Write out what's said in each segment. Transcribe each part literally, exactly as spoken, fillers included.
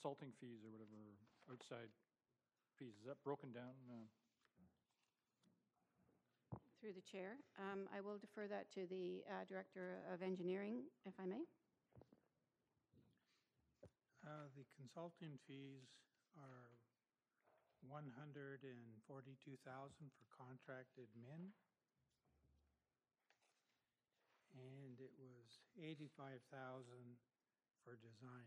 consulting fees or whatever, outside fees, is that broken down? uh, Through the chair, um, I will defer that to the uh, Director of Engineering, if I may. Uh, The consulting fees are one hundred forty-two thousand for contracted min. And it was eighty-five thousand for design.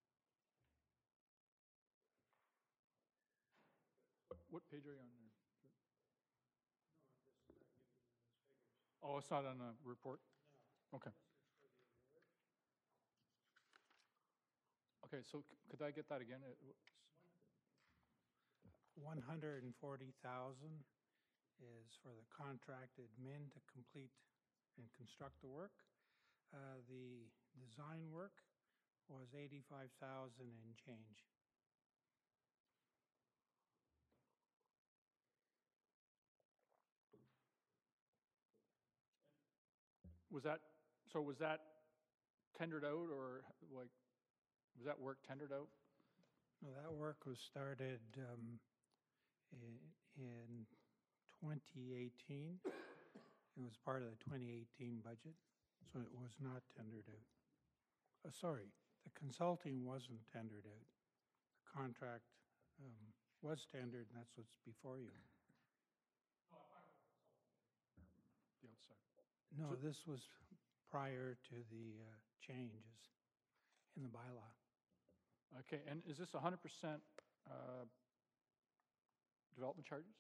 What, what page are you on there? Oh, it's not on the report? Okay. Okay, so c- could I get that again? It w- one hundred forty thousand is for the contracted min to complete and construct the work. Uh, The design work was eighty-five thousand and change. Was that, so was that tendered out, or like, was that work tendered out? No, that work was started um, i- in twenty eighteen. It was part of the twenty eighteen budget, so it was not tendered out. Uh, Sorry, the consulting wasn't tendered out. The contract um, was tendered, and that's what's before you. The outside. No, So- this was prior to the uh, changes in the bylaw. Okay, and is this one hundred percent uh, development charges?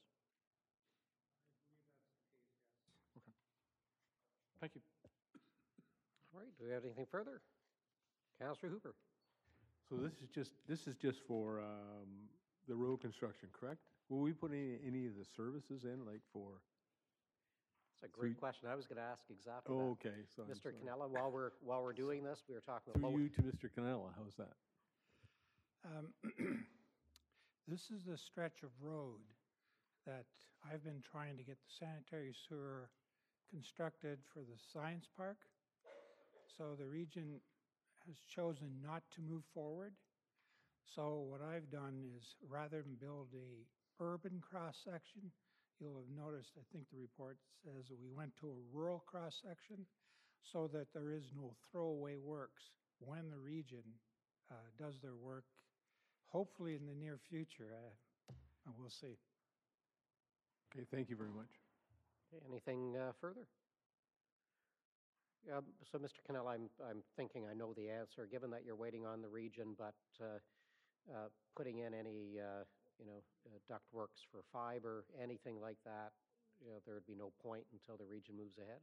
Okay. Thank you. All right, do we have anything further? Councillor Hooper. So this is just, this is just for um, the road construction, correct? Will we put any, any of the services in, like for, That's a So great you- question. I was going to ask exactly oh, that. okay, so. I'm Mister sorry. Canella, while we're, while we're doing this, we were talking about Through lower. you to Mister Canella, how's that? Um, This is the stretch of road that I've been trying to get the sanitary sewer constructed for the science park. So the region has chosen not to move forward. So what I've done is, rather than build a urban cross-section, you'll have noticed, I think the report says that we went to a rural cross-section so that there is no throwaway works when the region uh, does their work, hopefully in the near future, uh, and we'll see. Okay, thank you very much. Okay, anything uh, further? Yeah, so Mister Canella, I'm, I'm thinking I know the answer, given that you're waiting on the region, but uh, uh, putting in any, uh, you know, uh, ductworks for fiber, anything like that, you know, there'd be no point until the region moves ahead?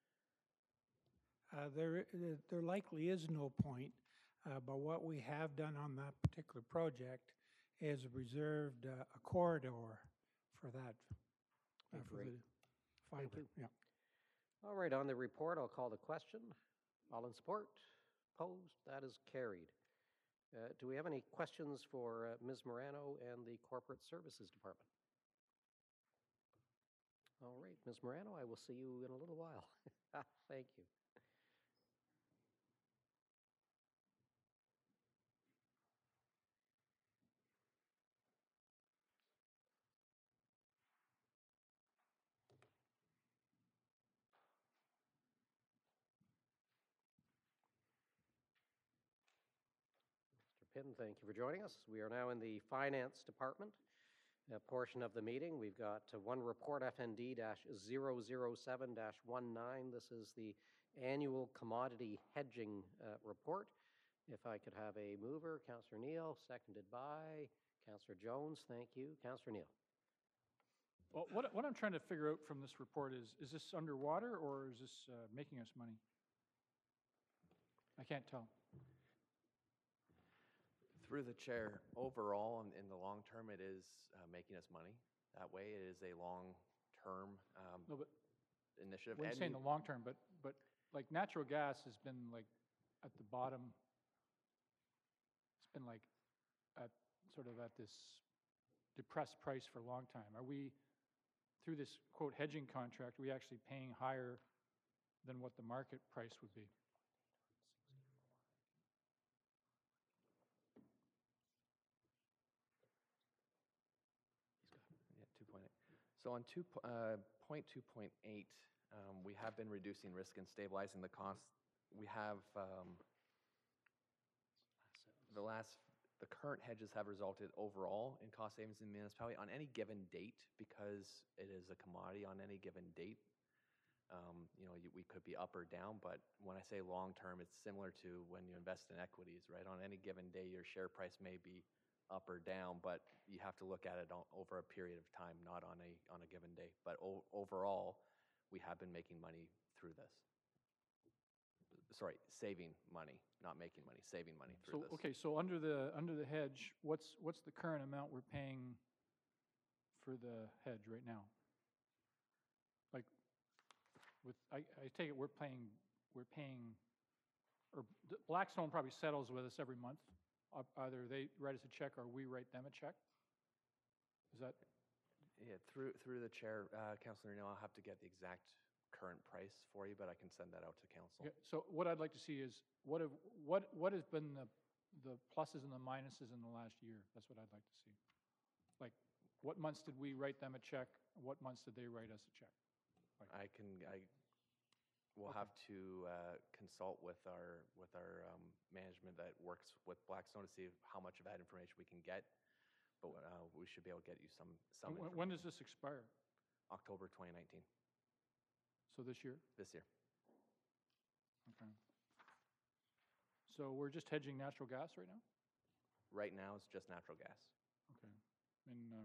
Uh, There, uh, there likely is no point, uh, but what we have done on that particular project is reserved uh, a corridor for that, uh, Okay, for great. the fiber. you. Yeah. All right, on the report, I'll call the question. All in support? Opposed? That is carried. Uh, Do we have any questions for uh, Miz Morano and the Corporate Services Department? All right, Miz Morano, I will see you in a little while. Thank you. Mister Pinn, thank you for joining us. We are now in the Finance Department uh, portion of the meeting. We've got uh, one report, F N D zero zero seven dash nineteen. This is the annual commodity hedging uh, report. If I could have a mover, Councillor Neal, seconded by Councillor Jones. Thank you. Councillor Neal. Well, what, what I'm trying to figure out from this report is, is this underwater or is this uh, making us money? I can't tell. Through the chair, overall, in, in the long term, it is uh, making us money. That way, it is a long-term um, No, but initiative. when you And say in we- the long term, but, but like natural gas has been like at the bottom. It's been like at, sort of at this depressed price for a long time. Are we, through this quote hedging contract, are we actually paying higher than what the market price would be? So on two, po- uh, point two point eight, um, we have been reducing risk and stabilizing the costs. We have, um, the last, the current hedges have resulted overall in cost savings in the municipality on any given date, because it is a commodity on any given date. Um, you know, you, we could be up or down, but when I say long-term, it's similar to when you invest in equities, right? On any given day, your share price may be up or down, but you have to look at it o- over a period of time, not on a, on a given day. But o- overall, we have been making money through this. Sorry, saving money, not making money, saving money through So, this. okay, so under the, under the hedge, what's, what's the current amount we're paying for the hedge right now? Like, with, I, I take it we're paying, we're paying, or the Blackstone probably settles with us every month. Uh, Either they write us a check or we write them a check? Is that, Yeah, through, through the chair, uh, Councilor Neal, I'll have to get the exact current price for you, but I can send that out to council. yeah, so what I'd like to see is, what have, what, what has been the, the pluses and the minuses in the last year? That's what I'd like to see. Like, what months did we write them a check? What months did they write us a check? I can, I will Okay. have to uh, consult with our, with our um, management that works with Blackstone to see how much of that information we can get. But uh, we should be able to get you some, some And when- When information. does this expire? October twenty nineteen, So this year? this year. Okay. So we're just hedging natural gas right now? Right now, it's just natural gas. Okay. And, um,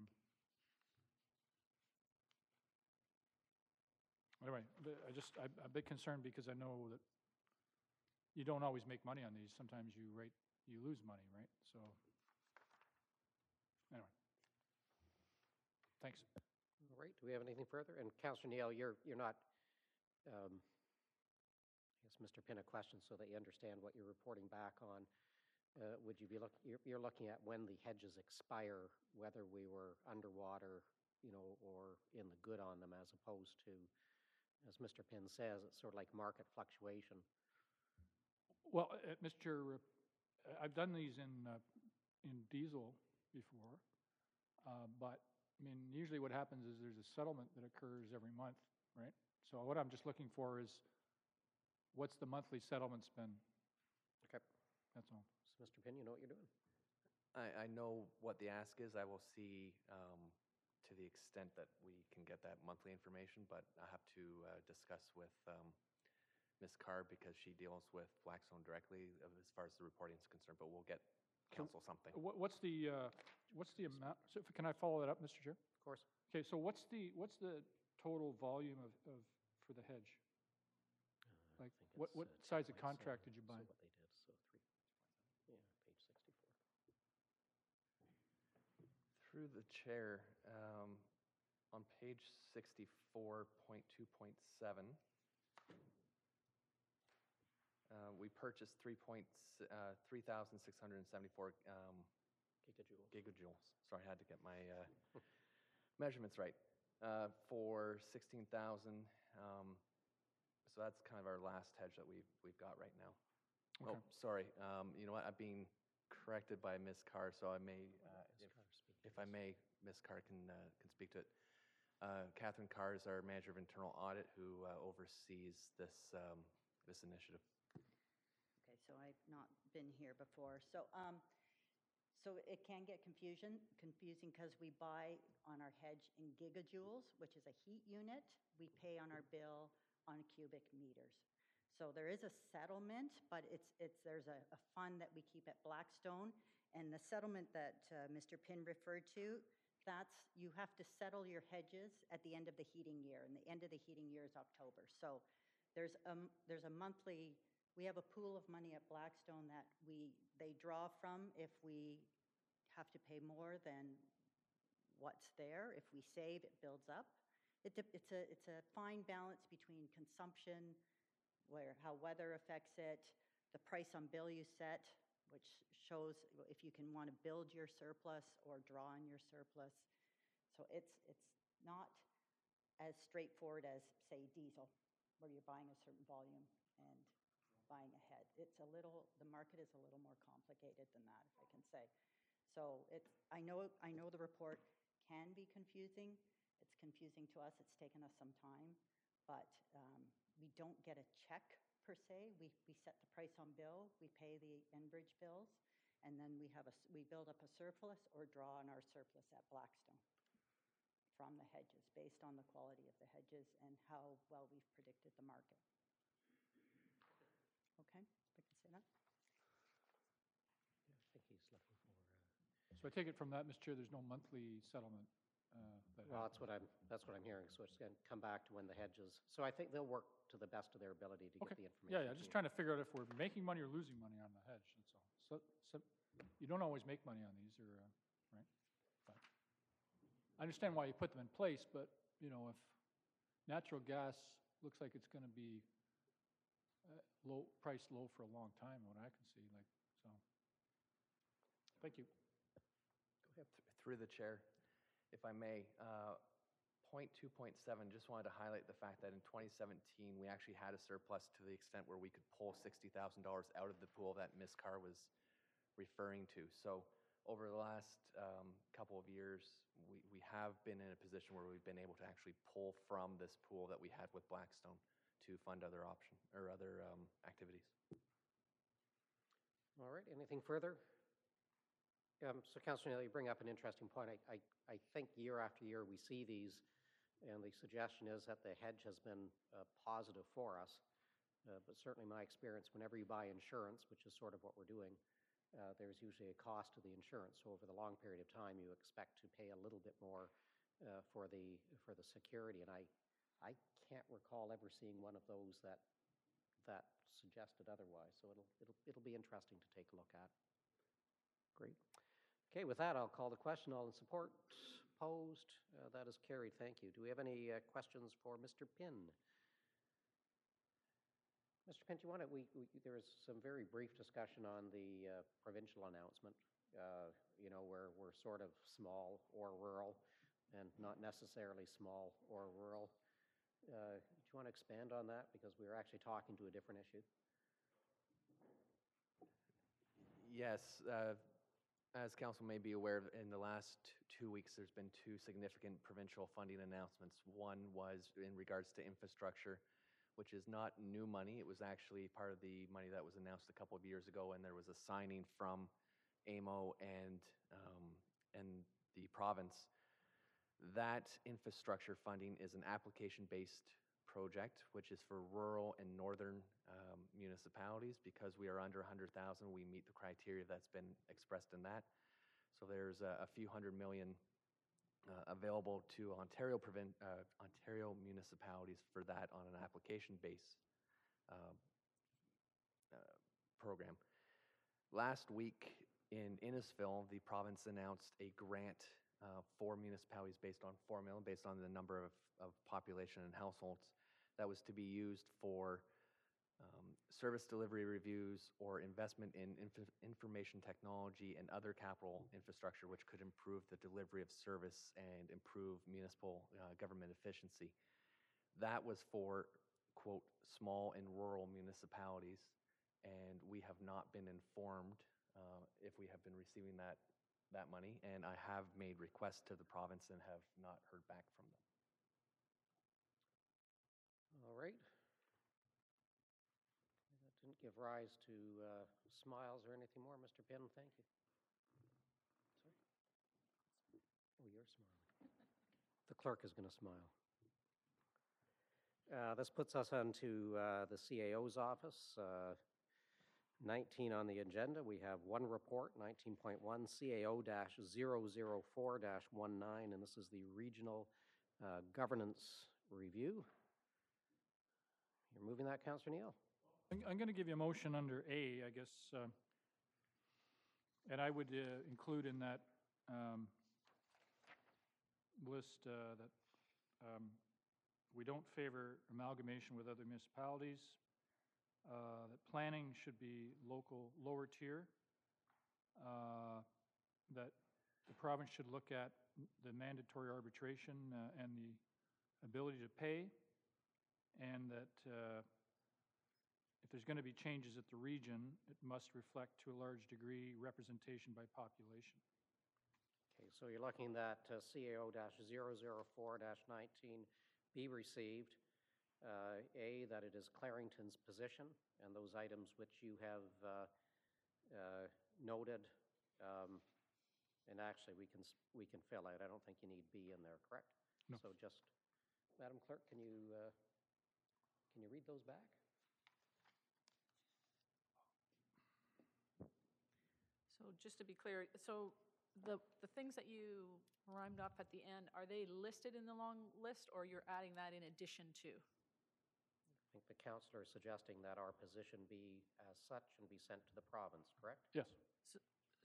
anyway, the- I just, I'm a bit concerned because I know that you don't always make money on these. Sometimes you rate, you lose money, right? So, anyway. Thanks. All right, do we have anything further? And Councillor Neal, you're, you're not, um, I guess, Mister Pinn, a question so that you understand what you're reporting back on. Uh, Would you be look, you're, you're looking at when the hedges expire, whether we were underwater, you know, or in the good on them, as opposed to, as Mister Pinn says, it's sort of like market fluctuation. Well, uh, Mister uh, I've done these in, uh, in diesel before, uh, but, I mean, usually what happens is there's a settlement that occurs every month, right? So what I'm just looking for is, what's the monthly settlement spend? Okay. That's all. So, Mister Pinn, you know what you're doing? I, I know what the ask is. I will see um, to the extent that we can get that monthly information, but I have to uh, discuss with um, Miz Carr because she deals with Blackstone directly as far as the reporting is concerned, but we'll get So council something. What, what's the, uh, what's the amount, so if- can I follow that up, Mister Chair? Of course. Okay, so what's the, what's the total volume of, of, for the hedge? Uh, I Like, think what, it's, what uh, size of two point contract seven. did you buy? So what they did, so three, yeah, page sixty-four. Through the chair, um, on page sixty-four point two point seven, uh, we purchased three point, uh, three thousand six hundred seventy-four um, Gigajoules. gigajoules. Sorry, I had to get my uh, measurements right. Uh, for sixteen thousand, um, so that's kind of our last hedge that we've, we've got right now. Oh, Okay. sorry, um, you know what, I'm being corrected by Miz Carr, so I may, uh, Miz if, Carr, speak to if I this. may, Miz Carr can, uh, can speak to it. Uh, Catherine Carr is our Manager of Internal Audit who uh, oversees this, um, this initiative. Okay, so I've not been here before. So, um, so it can get confusion, confusing because we buy on our hedge in gigajoules, which is a heat unit. We pay on our bill on cubic meters. So there is a settlement, but it's, it's, there's a, a fund that we keep at Blackstone. And the settlement that uh, Mister Pinn referred to, that's, you have to settle your hedges at the end of the heating year, and the end of the heating year is October. So there's a, there's a monthly, we have a pool of money at Blackstone that we, they draw from if we have to pay more than what's there. If we save, it builds up. It, de- it's a, it's a fine balance between consumption, where, how weather affects it, the price on bill you set, which shows if you can want to build your surplus or draw on your surplus. So it's, it's not as straightforward as, say, diesel, where you're buying a certain volume and buying ahead. It's a little, the market is a little more complicated than that, if I can say. So it's, I know, I know the report can be confusing, It's confusing to us. It's taken us some time, but um, we don't get a check per se. We, we set the price on bill, we pay the Enbridge bills, and then we have a, s- we build up a surplus or draw on our surplus at Blackstone from the hedges, based on the quality of the hedges and how well we've predicted the market. Okay, we can say that? I think he's looking for, uh, So I take it from that, Mister Chair, there's no monthly settlement uh, that well, that's happens? what I'm, that's what I'm hearing, so it's going to come back to when the hedges, so I think they'll work to the best of their ability to get Okay. the information. Yeah, yeah, to just you. trying to figure out if we're making money or losing money on the hedge, that's all. So, so, you don't always make money on these, or, uh, right? But I understand why you put them in place, but, you know, if natural gas looks like it's gonna be uh, low, priced low for a long time, what I can see, like, so. Thank you. Th- Through the chair, if I may, uh, point two point seven, just wanted to highlight the fact that in twenty seventeen, we actually had a surplus to the extent where we could pull sixty thousand dollars out of the pool that Miz Carr was referring to. So over the last um, couple of years, we, we have been in a position where we've been able to actually pull from this pool that we had with Blackstone to fund other option, or other um, activities. All right, anything further? Um, So Councillor Neal, you bring up an interesting point. I, I, I think year after year, we see these, and the suggestion is that the hedge has been uh, positive for us. Uh, But certainly my experience, whenever you buy insurance, which is sort of what we're doing, uh, there's usually a cost to the insurance. So over the long period of time, you expect to pay a little bit more uh, for the, for the security. And I, I can't recall ever seeing one of those that, that suggested otherwise. So it'll, it'll, it'll be interesting to take a look at. Great. Okay, with that, I'll call the question. All in support? Opposed? Uh, That is carried. Thank you. Do we have any uh, questions for Mister Pinn? Mister Pinn, do you want to, we, we, there was some very brief discussion on the uh, provincial announcement, uh, you know, where we're sort of small or rural and not necessarily small or rural. Uh, Do you want to expand on that? Because we were actually talking to a different issue. Yes, uh, as council may be aware, in the last t- two weeks, there's been two significant provincial funding announcements. One was in regards to infrastructure, which is not new money. It was actually part of the money that was announced a couple of years ago, and there was a signing from A M O and, um, and the province. That infrastructure funding is an application-based project, which is for rural and northern um, municipalities. Because we are under one hundred thousand, we meet the criteria that's been expressed in that. So there's a, a few hundred million uh, available to Ontario, provin- uh, Ontario municipalities for that on an application-based uh, uh, program. Last week in Innisfil, the province announced a grant uh, for municipalities based on formula, based on the number of, of population and households, that was to be used for um, service delivery reviews or investment in inf- information technology and other capital infrastructure, which could improve the delivery of service and improve municipal uh, government efficiency. That was for, quote, small and rural municipalities, and we have not been informed uh, if we have been receiving that, that money, and I have made requests to the province and have not heard back from them. All right. That didn't give rise to uh, smiles or anything more. Mister Pinn, thank you. Sorry? Oh, you're smiling. The clerk is going to smile. Uh, This puts us on to uh, the C A O's office. Uh, nineteen on the agenda. We have one report, nineteen point one, C A O zero zero four dash nineteen, and this is the Regional uh, Governance Review. You're moving that, Councillor Neal? I'm, I'm going to give you a motion under A, I guess, uh, and I would uh, include in that um, list uh, that um, we don't favor amalgamation with other municipalities, uh, that planning should be local, lower tier, uh, that the province should look at the mandatory arbitration uh, and the ability to pay, and that uh, if there's going to be changes at the region, it must reflect to a large degree representation by population. Okay, so you're looking that uh, C A O zero zero four nineteen be received. Uh, A, that it is Clarington's position, and those items which you have uh, uh, noted, um, and actually, we can, s- we can fill out. I don't think you need B in there, correct? No. So just, Madam Clerk, can you, uh, can you read those back? So just to be clear, so the, the things that you rhymed up at the end, are they listed in the long list, or you're adding that in addition to? I think the councillor is suggesting that our position be as such and be sent to the province, correct? Yes. So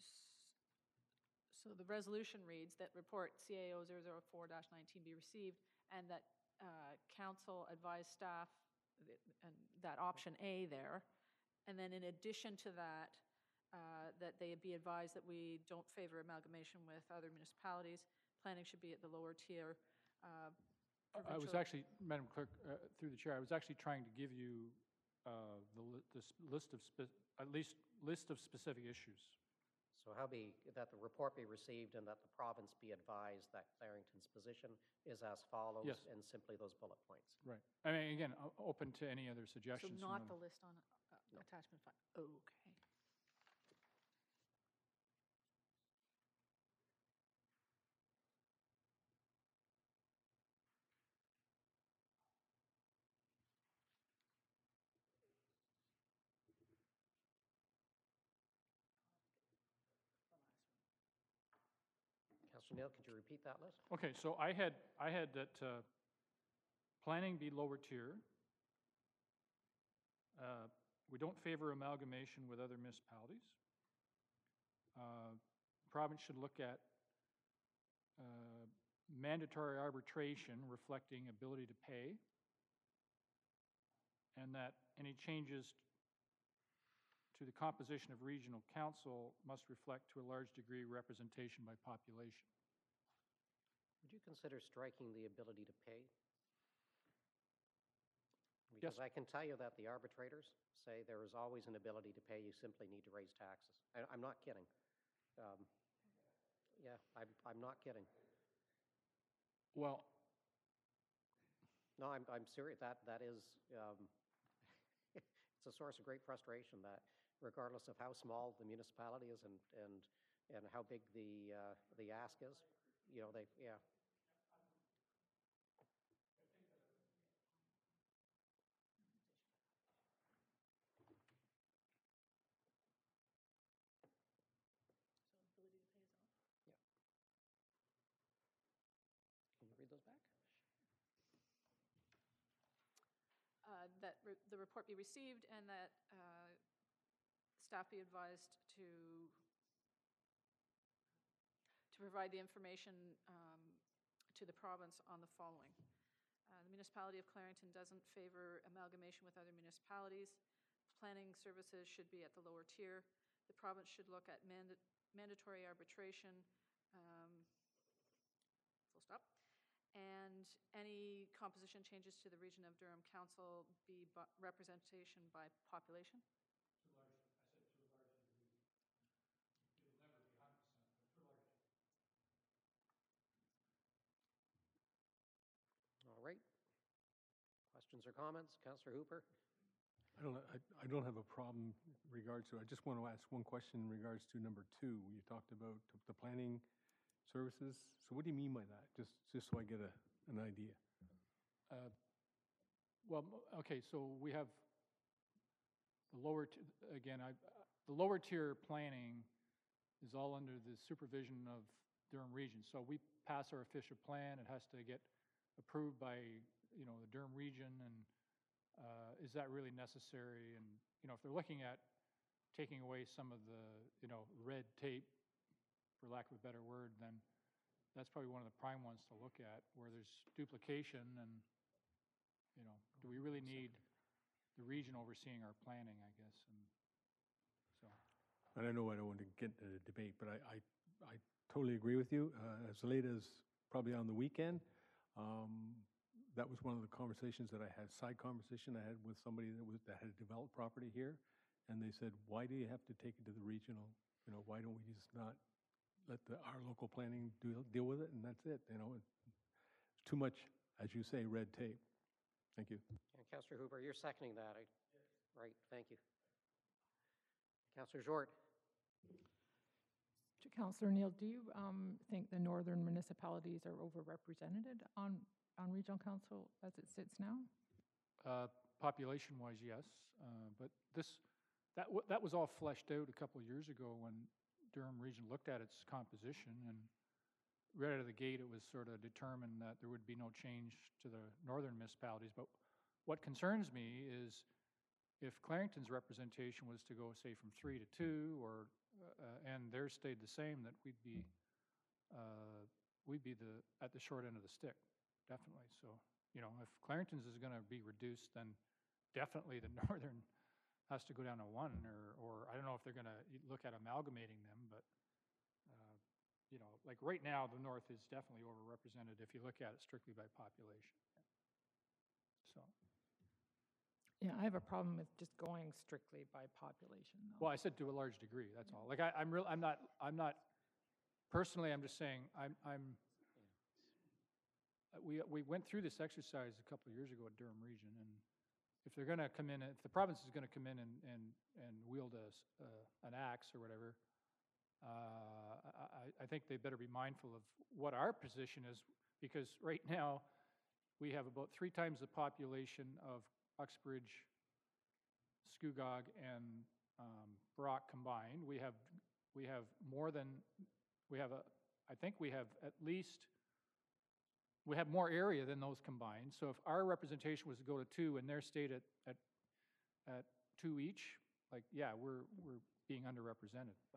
so the resolution reads that report C A O zero zero four nineteen be received, and that uh, council advise staff, th- and that option A there, and then in addition to that, uh, that they be advised that we don't favor amalgamation with other municipalities. Planning should be at the lower tier. uh, I was provincial- actually, Madam Clerk, uh, through the chair, I was actually trying to give you uh, the li- the s- list of, spe- at least, list of specific issues. So how be, that the report be received and that the province be advised that Clarington's position is as follows. Yes. And simply those bullet points. Right. I mean, again, o- open to any other So suggestions. from not the other- list on uh, attachment five. Okay. Councillor Neal, could you repeat that list? Okay, so I had, I had that uh, planning be lower tier. Uh, We don't favor amalgamation with other municipalities. Uh, Province should look at uh, mandatory arbitration reflecting ability to pay, and that any changes to the composition of regional council must reflect to a large degree representation by population. Would you consider striking the ability to pay? Yes. Because I can tell you that the arbitrators say there is always an ability to pay, you simply need to raise taxes. I, I'm not kidding. Um, Yeah, I'm, I'm not kidding. Well, No, I'm, I'm serious, that, that is, um, it's a source of great frustration that regardless of how small the municipality is and, and, and how big the, uh, the ask is, you know, they, yeah. Can you read those back? Uh, That re- the report be received and that uh, staff be advised to, to provide the information um, to the province on the following. Uh, The municipality of Clarington doesn't favor amalgamation with other municipalities. Planning services should be at the lower tier. The province should look at manda- mandatory arbitration, um, full stop. And any composition changes to the region of Durham Council be bu- representation by population? All right. Questions or comments? Councillor Hooper? I don't, I, I don't have a problem in regards to, I just want to ask one question in regards to number two. You talked about the planning services. So what do you mean by that? Just, just so I get a, an idea. uh, well, m- okay, so we have the lower, t- again, I, uh, the lower tier planning is all under the supervision of Durham Region. So we pass our official plan, it has to get approved by, you know, the Durham Region, and uh, is that really necessary? And, you know, if they're looking at taking away some of the, you know, red tape, for lack of a better word, then that's probably one of the prime ones to look at, where there's duplication and, you know, do we really need the region overseeing our planning, I guess, and so. And I know I don't want to get into the debate, but I, I, I totally agree with you. Uh, as late as probably on the weekend, um, that was one of the conversations that I had, side conversation I had with somebody that was, that had developed property here. And they said, why do you have to take it to the regional? You know, why don't we just not let the, our local planning do, deal with it, and that's it, you know. It's too much, as you say, red tape. Thank you. And Councillor Hooper, you're seconding that, I- right? Thank you. Councillor Jort. To Councillor Neil, do you um, think the northern municipalities are overrepresented on, on regional council as it sits now? Uh, Population-wise, yes, uh, but this, that, wa- that was all fleshed out a couple of years ago when Durham Region looked at its composition, and right out of the gate, it was sort of determined that there would be no change to the northern municipalities. But what concerns me is if Clarington's representation was to go, say, from three to two, or, uh, and theirs stayed the same, that we'd be, uh, we'd be the, at the short end of the stick, definitely. So, you know, if Clarington's is gonna be reduced, then definitely the northern has to go down to one, or, or I don't know if they're gonna look at amalgamating them, but, uh, you know, like right now, the north is definitely overrepresented if you look at it strictly by population. So, Yeah, I have a problem with just going strictly by population, though. well, I said to a large degree, that's all. Like, I, I'm real, I'm not, I'm not, personally, I'm just saying, I'm, I'm, uh, we, we went through this exercise a couple of years ago at Durham Region, and if they're gonna come in, if the province is gonna come in and, and, and wield a, s- uh, an axe or whatever, uh, I, I think they better be mindful of what our position is, because right now, we have about three times the population of Uxbridge, Scugog, and um, Brock combined. We have, we have more than, we have a, I think we have at least, we have more area than those combined. So if our representation was to go to two and theirs stayed at, at, at two each, like, yeah, we're, we're being underrepresented. But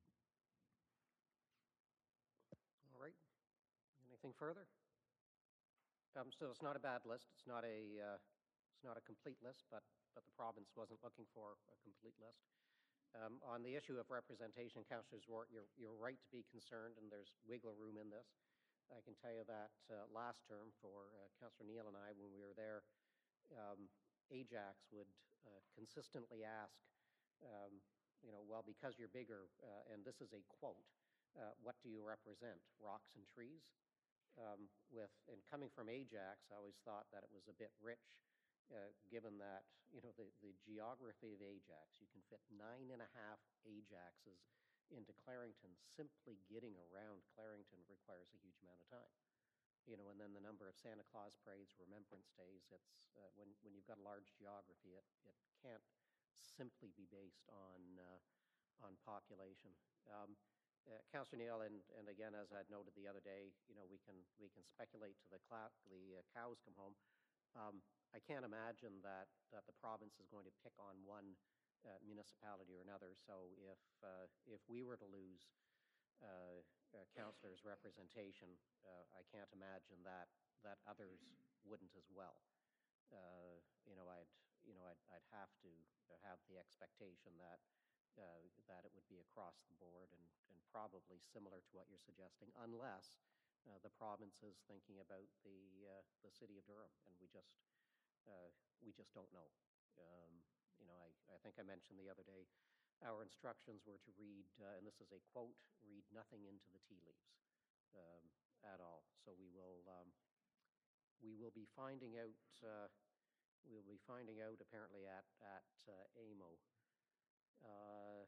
All right. Anything further? Um, so it's not a bad list. It's not a, uh, it's not a complete list, but, but the province wasn't looking for a complete list. Um, on the issue of representation, Councillor Zwart, you're, you're right to be concerned, and there's wiggle room in this. I can tell you that uh, last term for uh, Councillor Neil and I, when we were there, um, Ajax would uh, consistently ask, um, you know, well, because you're bigger, uh, and this is a quote, uh, what do you represent, rocks and trees? Um, with, and coming from Ajax, I always thought that it was a bit rich, uh, given that, you know, the, the geography of Ajax, you can fit nine and a half Ajaxes into Clarington. Simply getting around Clarington requires a huge amount of time. You know, and then the number of Santa Claus parades, Remembrance Days, it's, uh, when, when you've got a large geography, it, it can't simply be based on, uh, on population. Um, Uh, Councillor Neil, and, and again, as I'd noted the other day, you know, we can, we can speculate till the, clou- the uh, cows come home. Um, I can't imagine that, that the province is going to pick on one uh, municipality or another. So if, uh, if we were to lose uh, uh, councillors' representation, uh, I can't imagine that, that others wouldn't as well. Uh, you know, I'd, you know, I'd, I'd have to have the expectation that Uh, that it would be across the board, and, and probably similar to what you're suggesting, unless uh, the province is thinking about the uh, the city of Durham, and we just uh, we just don't know. Um, you know, I, I think I mentioned the other day, our instructions were to read, uh, and this is a quote, read nothing into the tea leaves um, at all. So we will um, we will be finding out. Uh, we will be finding out apparently at at uh, A M O. Uh,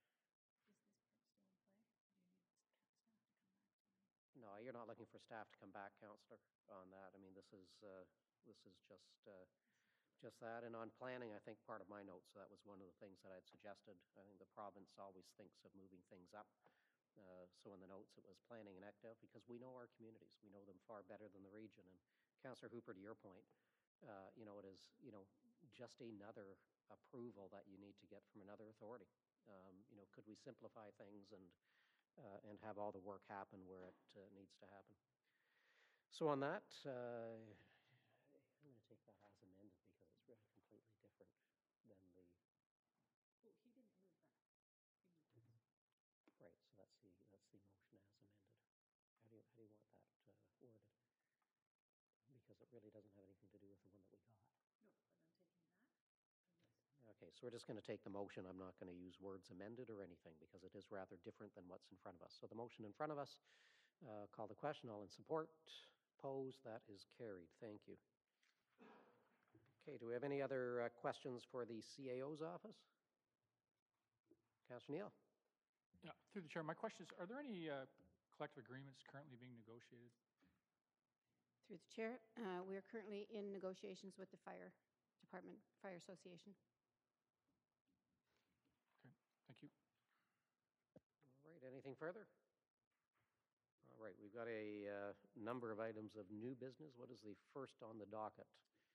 no, you're not looking for staff to come back, Councillor, on that. I mean, this is uh, this is just uh, just that. And on planning, I think part of my notes, so that was one of the things that I'd suggested. I think the province always thinks of moving things up. Uh, so in the notes, it was planning and E C D A, because we know our communities. We know them far better than the region. And Councillor Hooper, to your point, uh, you know, it is, you know, just another approval that you need to get from another authority. Um, you know, could we simplify things and uh, and have all the work happen where it uh, needs to happen? So on that, uh, I'm going to take that as amended, because it's really completely different than the. Oh, he didn't move that. He moved this. Right. So that's the that's the motion as amended. How do you how do you want that uh, worded? Because it really doesn't have anything to do with the one that we got. No, but I'm taking that. Uh, Okay, so we're just going to take the motion. I'm not going to use words amended or anything because it is rather different than what's in front of us. So the motion in front of us, uh, call the question, all in support, opposed, that is carried. Thank you. Okay, do we have any other uh, questions for the C A O's office? Councillor Neal? Yeah, through the chair, my question is, are there any uh, collective agreements currently being negotiated? Through the chair, uh, we are currently in negotiations with the Fire Department, Fire Association. Okay, thank you. All right, anything further? All right, we've got a uh, number of items of new business. What is the first on the docket?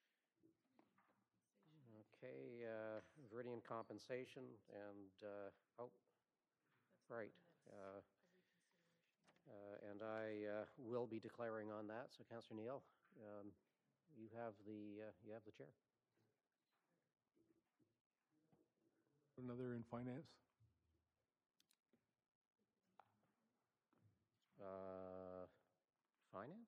Okay, uh, Viridian compensation and, uh, oh, right. uh, uh, And I uh, will be declaring on that. So Councillor Neal, um, you have the, uh, you have the chair. Another in finance? Uh, Finance?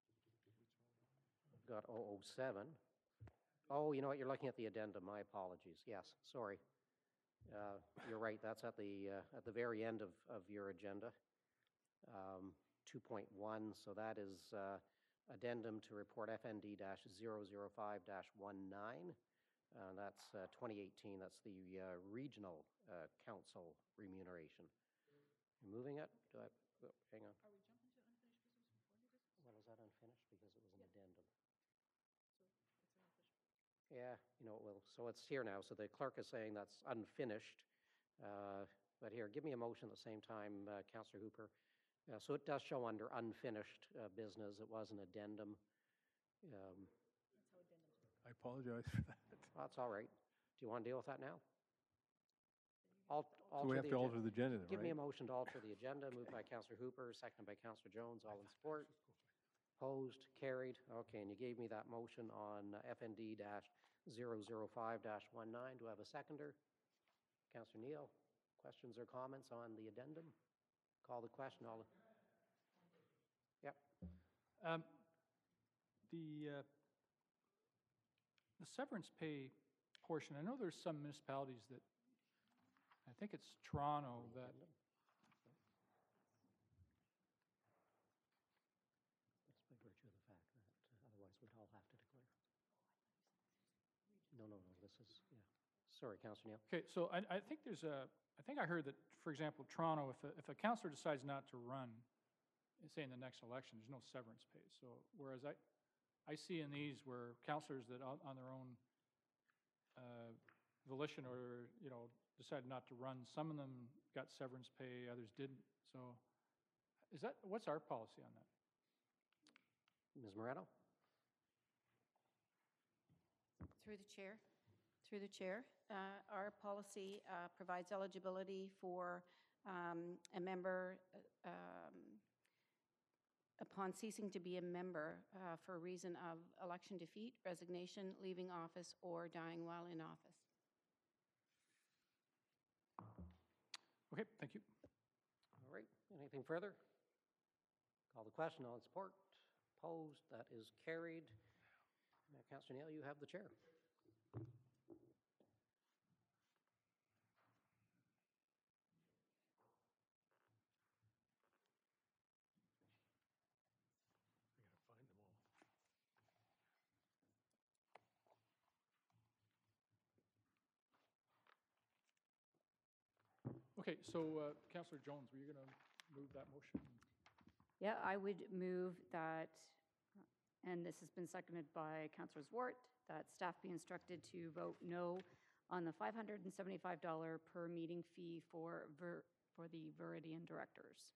I've got oh oh seven. Oh, you know what, you're looking at the addendum, my apologies, yes, sorry. Uh, You're right, that's at the, uh, at the very end of, of your agenda. Um, two point one, so that is uh, addendum to report F N D zero zero five dash nineteen. Uh, That's uh, twenty eighteen, that's the uh, regional uh, council remuneration. Moving it, do I, oh, hang on. Are we jumping to unfinished business before new business? Well, is that unfinished? Because it was an addendum. So it's an unfinished. Yeah, you know, it will. So it's here now. So the clerk is saying that's unfinished. Uh, But here, give me a motion at the same time, uh, Councillor Hooper. Uh, So it does show under unfinished uh, business. It was an addendum. Um, That's how addendums work. I apologize for that. That's all right. Do you want to deal with that now? Al- So we alter have the to agen- alter the agenda, then, Give me a right? motion to alter the agenda, moved by Councillor Hooper, seconded by Councillor Jones, all in support. Opposed, carried. Okay, and you gave me that motion on uh, F N D zero zero five dash nineteen. Do I have a seconder? Councillor Neal, questions or comments on the addendum? Call the question. All. Yep. Um, The, uh, the severance pay portion, I know there's some municipalities that, I think it's Toronto, that, Addendum? That's by virtue of the fact that uh, otherwise we'd all have to declare. No, no, no, this is, yeah. Sorry, Councillor Neal. okay, so I, I think there's a, I think I heard that, for example, Toronto, if a, if a councillor decides not to run, uh, say in the next election, there's no severance pay. So whereas I, I see in these where councillors that on, on their own uh, volition or, you know, decided not to run, some of them got severance pay, others didn't. So is that, what's our policy on that? Miz Moreno? Through the chair, through the chair, uh, our policy uh, provides eligibility for um, a member uh, um, upon ceasing to be a member uh, for a reason of election defeat, resignation, leaving office, or dying while in office. Okay, thank you. All right, anything further? Call the question, all in support. Opposed, that is carried. Uh, Councillor Neal, you have the chair. Okay, so uh, Councillor Jones, were you going to move that motion? Yeah, I would move that, and this has been seconded by Councillor Zwart, that staff be instructed to vote no on the five hundred seventy-five dollars per meeting fee for ver, for the Viridian directors.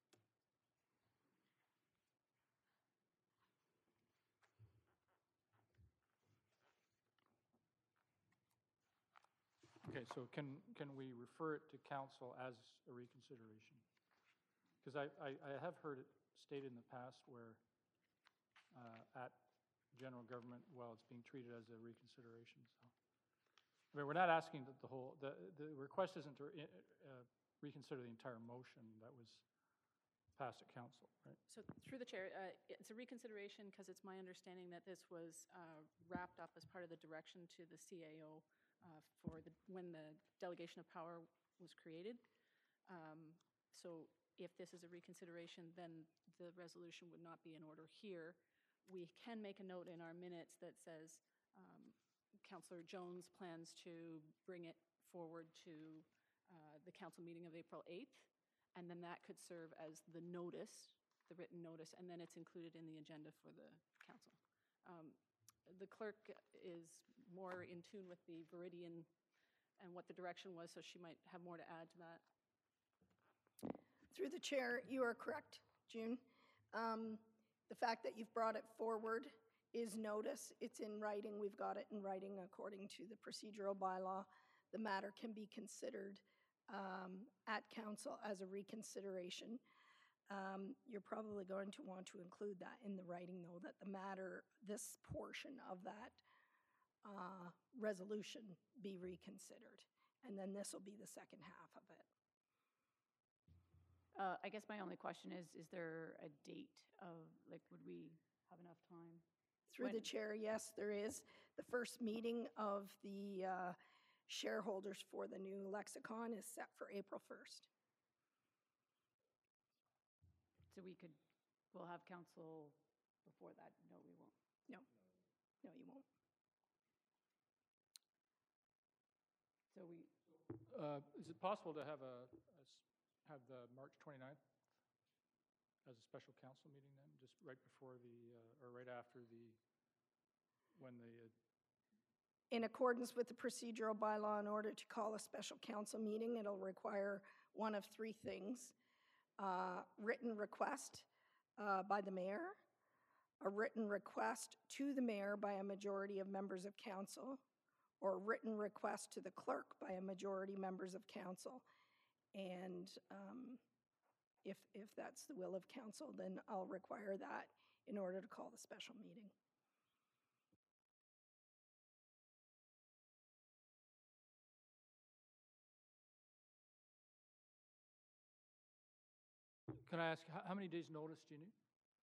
Okay, so can, can we refer it to council as a reconsideration? Because I, I, I have heard it stated in the past where uh, at general government, well, it's being treated as a reconsideration, so. I mean, we're not asking that the whole, the, the request isn't to uh, uh, reconsider the entire motion that was passed at council, right? So through the chair, uh, it's a reconsideration because it's my understanding that this was uh, wrapped up as part of the direction to the C A O uh, for the, when the delegation of power was created. Um, So if this is a reconsideration, then the resolution would not be in order here. We can make a note in our minutes that says um, Councillor Jones plans to bring it forward to uh, the council meeting of April eighth, and then that could serve as the notice, the written notice, and then it's included in the agenda for the council. Um, The clerk is more in tune with the Viridian and what the direction was, so she might have more to add to that. Through the chair, you are correct, June. Um, The fact that you've brought it forward is notice. It's in writing. We've got it in writing according to the procedural bylaw. The matter can be considered um, at council as a reconsideration. Um, You're probably going to want to include that in the writing, though, that the matter, this portion of that uh, resolution be reconsidered. And then this will be the second half of it. Uh, I guess my only question is, is there a date of, like, would we have enough time? Through the When- chair, yes, there is. The first meeting of the uh, shareholders for the new lexicon is set for April first. So we could, we'll have council before that? No, we won't. No, no, you won't. So we, Uh, Is it possible to have a, a s- have the March twenty-ninth as a special council meeting then, just right before the, uh, or right after the, when the, uh, In accordance with the procedural bylaw, in order to call a special council meeting, it'll require one of three things. Uh, Written request uh, by the mayor, a written request to the mayor by a majority of members of council, or a written request to the clerk by a majority members of council. And um, if, if that's the will of council, then I'll require that in order to call the special meeting. can I ask, how, how many days' notice do you need?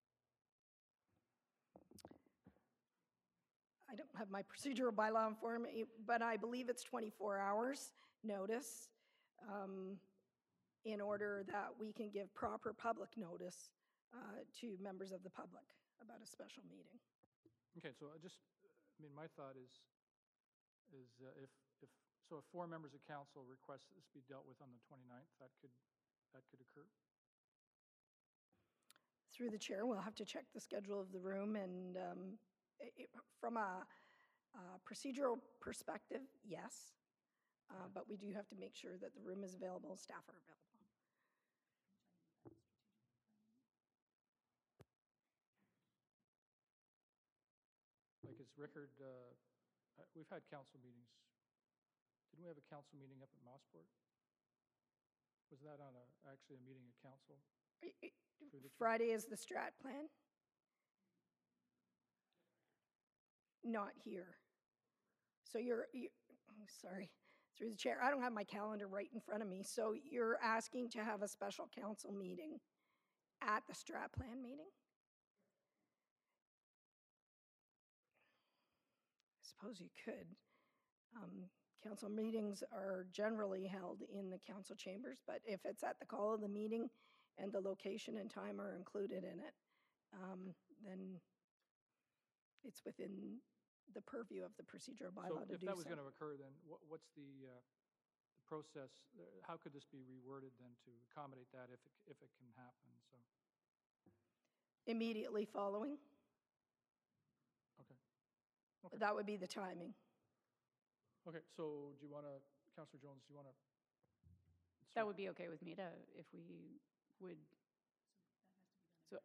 I don't have my procedural bylaw in front of me, but I believe it's twenty-four hours notice um, in order that we can give proper public notice uh, to members of the public about a special meeting. Okay, so I just, I mean, my thought is, is uh, if, if, so if four members of council request this be dealt with on the twenty-ninth, that could, that could occur? Through the chair, we'll have to check the schedule of the room, and um, i- i- from a uh, procedural perspective, yes, uh, but we do have to make sure that the room is available, staff are available. Like, is Rickard, uh, uh, we've had council meetings. Didn't we have a council meeting up at Mossport? Was that on a, actually a meeting of council? I- I- Through the chair. Friday is the strat plan. Not here. So you're, you, oh, sorry, through the chair, I don't have my calendar right in front of me. So you're asking to have a special council meeting at the strat plan meeting? I suppose you could. Um, Council meetings are generally held in the council chambers, but if it's at the call of the meeting and the location and time are included in it, um, then it's within the purview of the procedural So bylaw to if do that was so. going to occur, then what, what's the, uh, the process? uh, How could this be reworded then to accommodate that if it, if it can happen? So, Immediately following, okay. Okay. that would be the timing. Okay, so do you want to, Councillor Jones, do you want to? that would be okay with me to, if we would. So,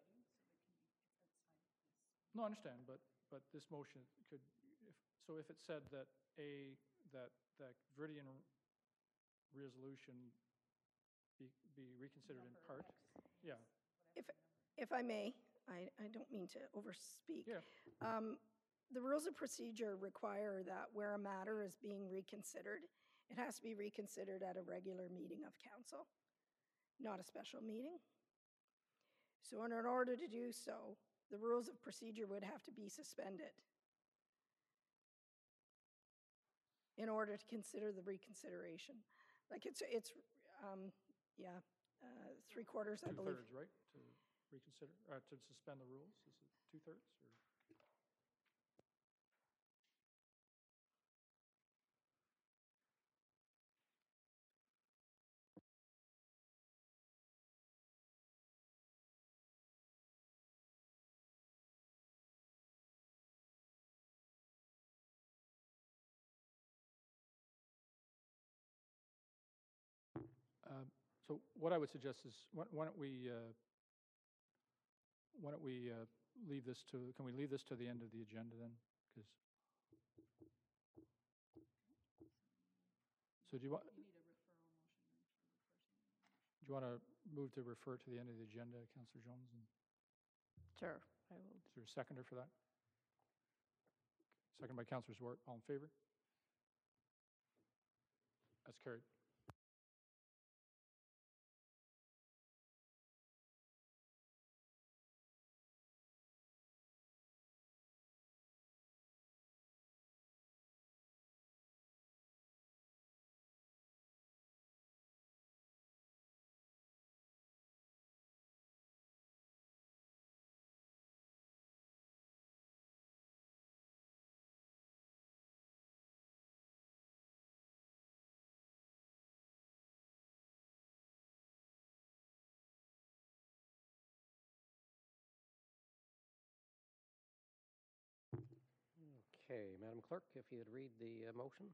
No, I understand, but, but this motion could, if, so if it said that A, that, that Viridian resolution be, be reconsidered in part? Yeah, If, if I may, I, I don't mean to overspeak. yeah, Um, The rules of procedure require that where a matter is being reconsidered, it has to be reconsidered at a regular meeting of council, not a special meeting. So in order to do so, the rules of procedure would have to be suspended. in order to consider the reconsideration. Like, it's, it's, um, yeah, uh, three quarters, I believe. Two-thirds, right, to reconsider, uh, to suspend the rules? Is it two-thirds, or? Um, So what I would suggest is, why why don't we, uh, why don't we uh, leave this to, can we leave this to the end of the agenda then? Because, so do you want? Do you want to move to refer to the end of the agenda, Councillor Jones? And Sure, I will. is there a seconder for that? Second by Councillor Zwart. All in favor? That's carried. Okay, Madam Clerk, if you'd read the uh, motion.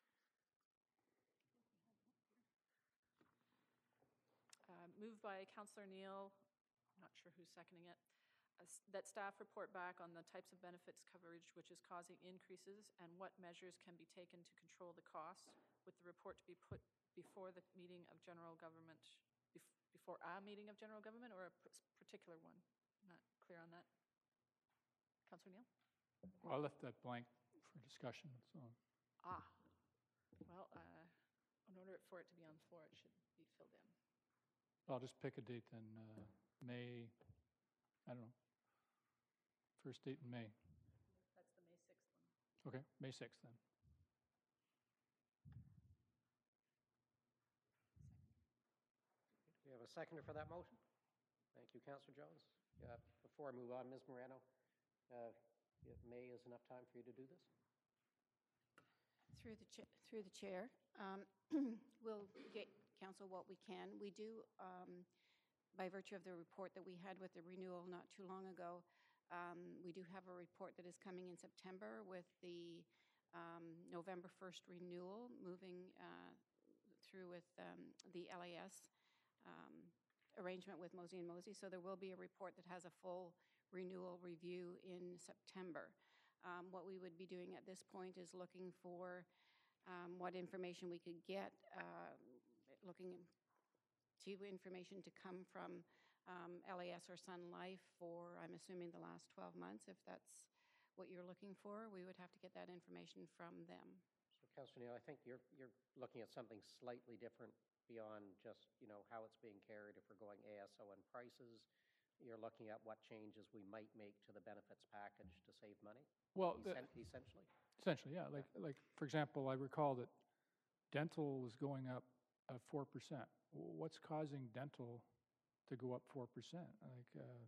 Uh, Moved by Councillor Neil, I'm not sure who's seconding it, as- that staff report back on the types of benefits coverage which is causing increases and what measures can be taken to control the cost, with the report to be put before the meeting of general government, bef- before a meeting of general government or a pr- particular one? I'm not clear on that. Councillor Neil? Well, I left that blank for discussion, so. Ah, well, uh, in order for it to be on the floor, it should be filled in. I'll just pick a date then, uh, May, I don't know, first date in May. That's the May sixth one. Okay, May sixth then. Do you have a seconder for that motion? Thank you, Councillor Jones. Uh, Before I move on, Miz Moreno, uh, if May is enough time for you to do this? Through the, cha- through the chair, um, we'll get council what we can. We do, um, by virtue of the report that we had with the renewal not too long ago, um, we do have a report that is coming in September with the um, November first renewal, moving uh, through with um, the L A S um, arrangement with Mosey and Mosey. So there will be a report that has a full renewal review in September. Um, What we would be doing at this point is looking for um, what information we could get, uh, looking to information to come from um, L A S or Sun Life for, I'm assuming, the last twelve months. If that's what you're looking for, we would have to get that information from them. So, Councillor Neil, I think you're, you're looking at something slightly different beyond just, you know, how it's being carried if we're going A S O and prices. You're looking at what changes we might make to the benefits package to save money, Well, the- essen- essentially? essentially, yeah, like, like, for example, I recall that dental was going up uh, four percent. What's causing dental to go up four percent? Like, uh,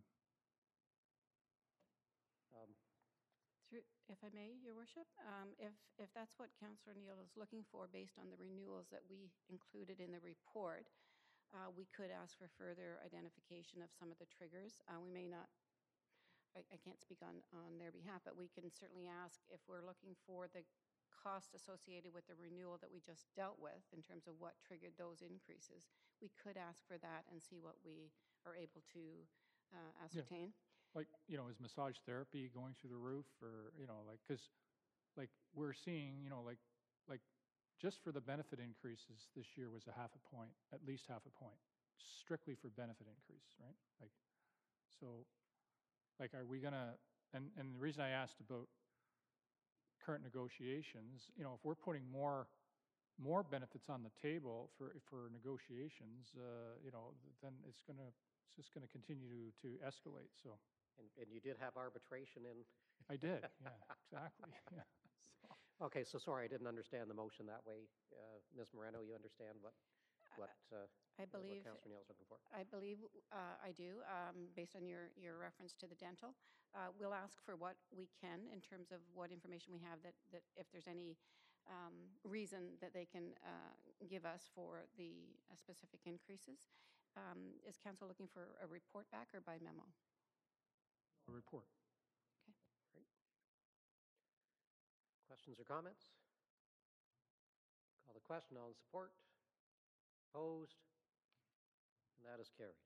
Um, Through, if I may, Your Worship, um, if, if that's what Councillor Neil is looking for based on the renewals that we included in the report, uh, we could ask for further identification of some of the triggers. Uh, We may not, I, I can't speak on, on their behalf, but we can certainly ask if we're looking for the cost associated with the renewal that we just dealt with in terms of what triggered those increases. We could ask for that and see what we are able to uh, ascertain. like, you know, is massage therapy going through the roof, or, you know, like, because, like, we're seeing, you know, like, like, just for the benefit increases this year was a half a point, at least half a point, strictly for benefit increase, right? Like, so, like, are we gonna, and, and the reason I asked about current negotiations, you know, if we're putting more, more benefits on the table for, for negotiations, uh, you know, then it's gonna, it's just gonna continue to, to escalate, so. And, and you did have arbitration in. I did, yeah, exactly, yeah. So, Okay, so sorry, I didn't understand the motion that way. Uh, Miz Moreno, you understand what, what, uh, I what believe, Councillor Neal's looking for? I believe uh, I do, um, based on your, your reference to the dental. Uh, We'll ask for what we can in terms of what information we have that, that if there's any um, reason that they can uh, give us for the uh, specific increases. Um, Is council looking for a report back or by memo? A report. Okay. Questions or comments? Call the question. All in support? Opposed? And that is carried.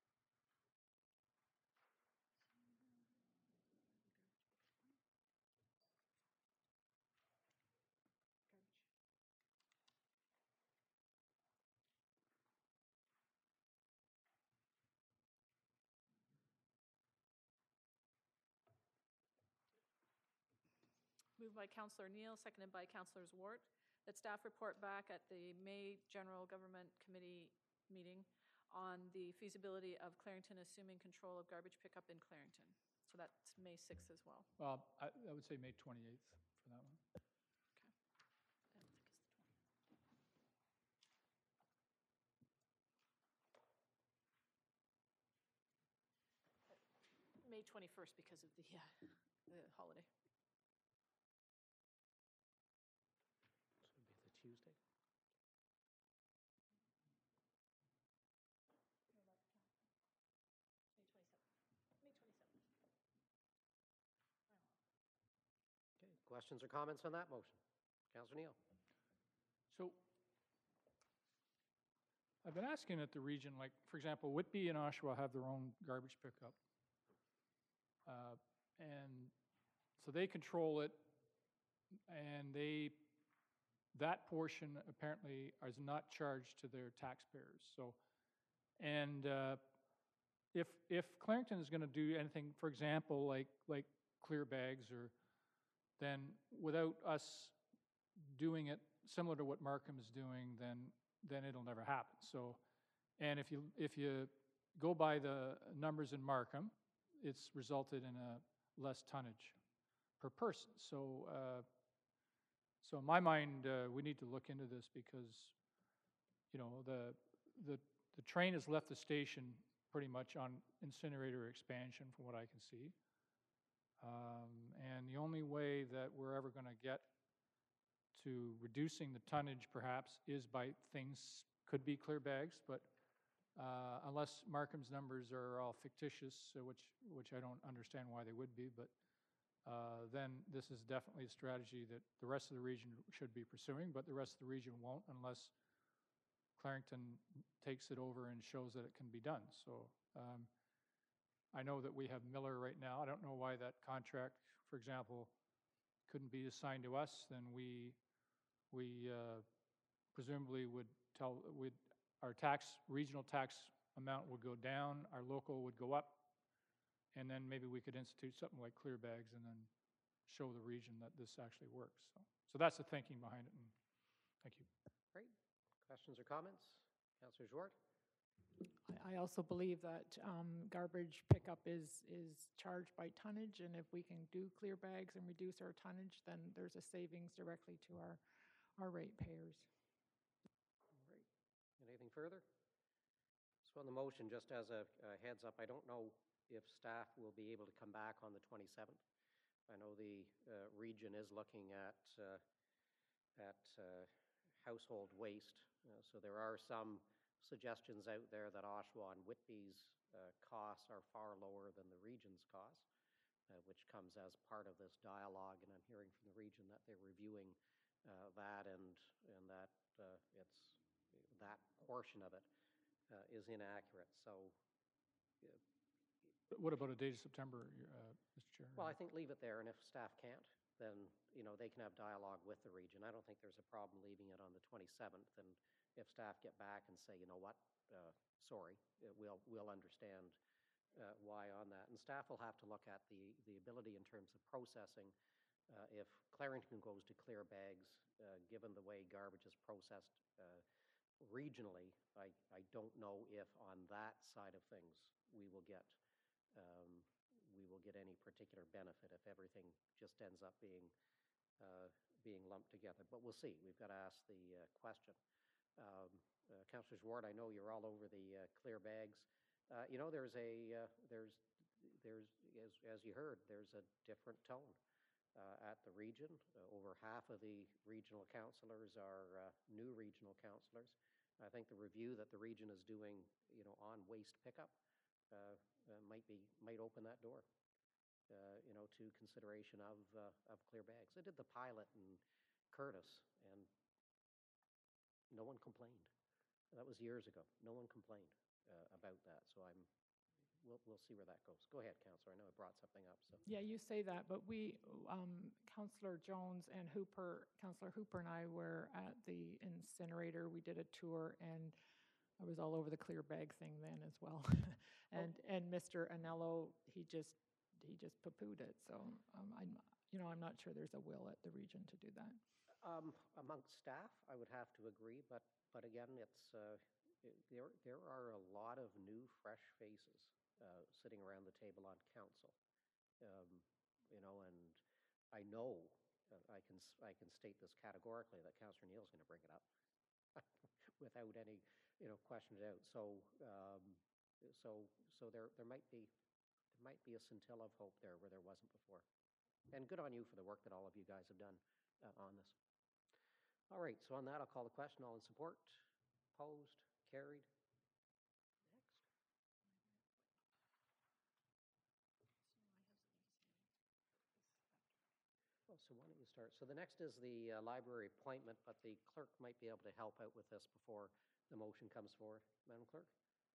Moved by Councillor Neal, seconded by Councillor Zwart, that staff report back at the May General Government Committee meeting on the feasibility of Clarington assuming control of garbage pickup in Clarington. So that's May sixth as well. Well, I, I would say May twenty-eighth for that one. May twenty-first because of the, uh, the holiday. So it'd be the Tuesday. Okay, questions or comments on that motion? Councillor Neal? So I've been asking at the region, like, for example, Whitby and Oshawa have their own garbage pickup. Uh, And so they control it, and they, that portion apparently is not charged to their taxpayers. So, and uh, if, if Clarington is going to do anything, for example, like, like clear bags, or, then without us doing it similar to what Markham is doing, then, then it'll never happen. So, and if you, if you go by the numbers in Markham, it's resulted in a less tonnage per person. So, uh, so in my mind, uh, we need to look into this because, you know, the, the, the train has left the station pretty much on incinerator expansion from what I can see. Um, and the only way that we're ever going to get to reducing the tonnage perhaps is by things, could be clear bags, but uh, unless Markham's numbers are all fictitious, uh, which, which I don't understand why they would be, but uh, then this is definitely a strategy that the rest of the region should be pursuing, but the rest of the region won't unless Clarington takes it over and shows that it can be done. So um, I know that we have Miller right now. I don't know why that contract, for example, couldn't be assigned to us. Then we, we uh, presumably would tell, we'd, our tax, regional tax amount would go down, our local would go up, and then maybe we could institute something like clear bags and then show the region that this actually works. So, so that's the thinking behind it, and thank you. Great. Questions or comments? Councillor Zwart? I- I also believe that um, garbage pickup is, is charged by tonnage, and if we can do clear bags and reduce our tonnage, then there's a savings directly to our, our ratepayers. Great. Anything further? So on the motion, just as a, a heads up, I don't know if staff will be able to come back on the twenty-seventh. I know the uh, region is looking at, uh, at uh, household waste. Uh, so there are some suggestions out there that Oshawa and Whitby's uh, costs are far lower than the region's costs, uh, which comes as part of this dialogue. And I'm hearing from the region that they're reviewing uh, that, and, and that uh, it's, that portion of it uh, is inaccurate. So, uh, But what about a date of September, uh, Mister Chair? well, I think leave it there, and if staff can't, then, you know, they can have dialogue with the region. I don't think there's a problem leaving it on the twenty-seventh, and if staff get back and say, you know what, uh, sorry, uh, we'll, we'll understand uh, why on that. And staff will have to look at the, the ability in terms of processing. Uh, if Clarington goes to clear bags, uh, given the way garbage is processed uh, regionally, I, I don't know if on that side of things we will get um, we will get any particular benefit if everything just ends up being uh, being lumped together. But we'll see. We've got to ask the uh, question. Um, uh, Councillor Zwart, I know you're all over the uh, clear bags. Uh, you know, there's a uh, there's there's as, as you heard, there's a different tone uh, at the region. Uh, over half of the regional councillors are uh, new regional councillors. I think the review that the region is doing, you know, on waste pickup uh, uh, might be might open that door, uh, you know, to consideration of uh, of clear bags. I did the pilot in Curtis, and no one complained. That was years ago. No one complained uh, about that. So I'm, we'll, we'll see where that goes. Go ahead, Councillor. I know I brought something up. So Yeah, you say that, but we, um, Councillor Jones and Hooper, Councillor Hooper and I were at the incinerator. We did a tour, and I was all over the clear bag thing then as well. and and Mister Anello, he just he just poo-pooed it. So um, I'm, you know, I'm not sure there's a will at the region to do that. Um, amongst staff, I would have to agree, but but again, it's uh, it, there. There are a lot of new, fresh faces uh, sitting around the table on council, um, you know, and I know uh, I can s- I can state this categorically that Councillor Neal's going to bring it up without any, you know, question it out. So um, so so there there might be there might be a scintilla of hope there where there wasn't before, and good on you for the work that all of you guys have done uh, on this. All right, so on that, I'll call the question. All in support? Opposed? Carried? Next. Well, so why don't you start? So the next is the uh, library appointment, but the clerk might be able to help out with this before the motion comes forward. Madam Clerk?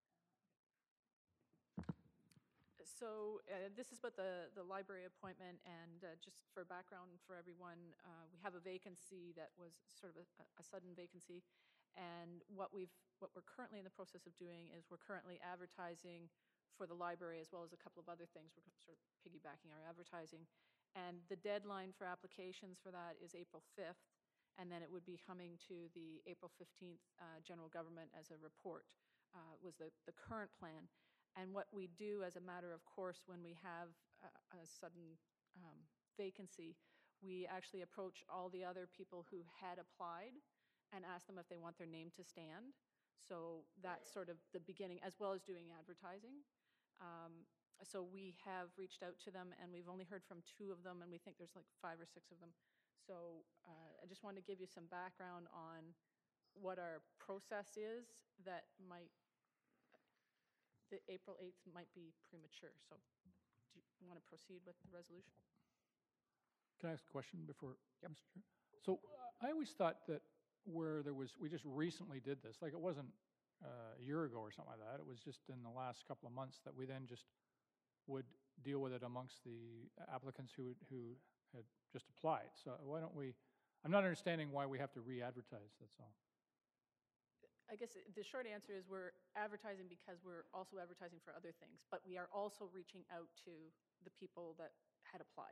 So uh, this is about the, the library appointment, and uh, just for background for everyone, uh, we have a vacancy that was sort of a, a sudden vacancy, and what we've what we're currently in the process of doing is we're currently advertising for the library as well as a couple of other things. We're sort of piggybacking our advertising, and the deadline for applications for that is April fifth, and then it would be coming to the April fifteenth uh, general government as a report, uh, was the, the current plan. And what we do as a matter of course when we have a, a sudden um, vacancy, we actually approach all the other people who had applied and ask them if they want their name to stand. So that's sort of the beginning, as well as doing advertising. Um, so we have reached out to them, and we've only heard from two of them, and we think there's like five or six of them. So uh, I just wanted to give you some background on what our process is that might the April eighth might be premature. So do you want to proceed with the resolution? Can I ask a question before? Yep. Mister Chair? So uh, I always thought that where there was, we just recently did this, like it wasn't uh, a year ago or something like that. It was just in the last couple of months that we then just would deal with it amongst the applicants who, who had just applied. So why don't we, I'm not understanding why we have to re-advertise, that's all. I guess the short answer is we're advertising because we're also advertising for other things, but we are also reaching out to the people that had applied.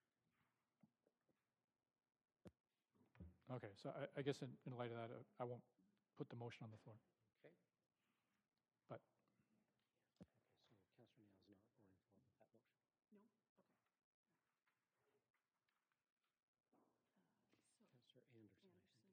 Okay, so I, I guess in, in light of that, uh, I won't put the motion on the floor. Okay. But Okay, so Councillor Neal's not going forward with that motion. No? Okay. Councillor Anderson, I think. Anderson,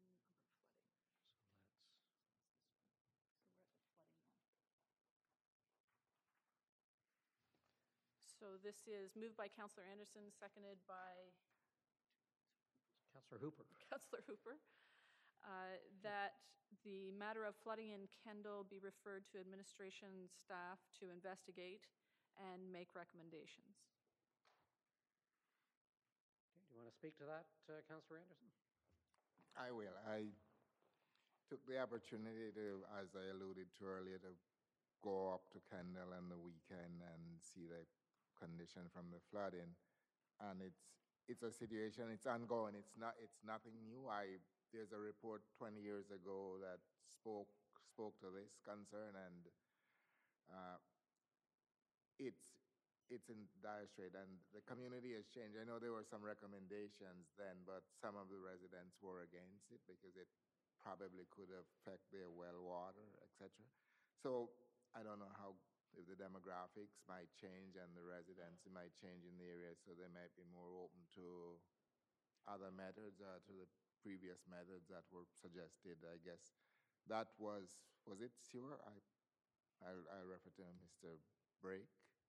So that's, so we're at the flooding one. So this is moved by Councillor Anderson, seconded by Councillor Hooper. Councillor Hooper, uh, that the matter of flooding in Kendall be referred to administration staff to investigate and make recommendations. Okay, do you want to speak to that, uh, Councillor Anderson? I will. I took the opportunity to, as I alluded to earlier, to go up to Kendall on the weekend and see the condition from the flooding. And it's it's a situation, it's ongoing. It's not it's nothing new. I there's a report twenty years ago that spoke spoke to this concern, and uh, it's it's in dire strait, and the community has changed. I know there were some recommendations then, but some of the residents were against it because it probably could affect their well water, et cetera. So I don't know how, if the demographics might change and the residency might change in the area, so they might be more open to other methods or to the previous methods that were suggested. I guess that was, was it sewer? I, I, I refer to Mister Brake.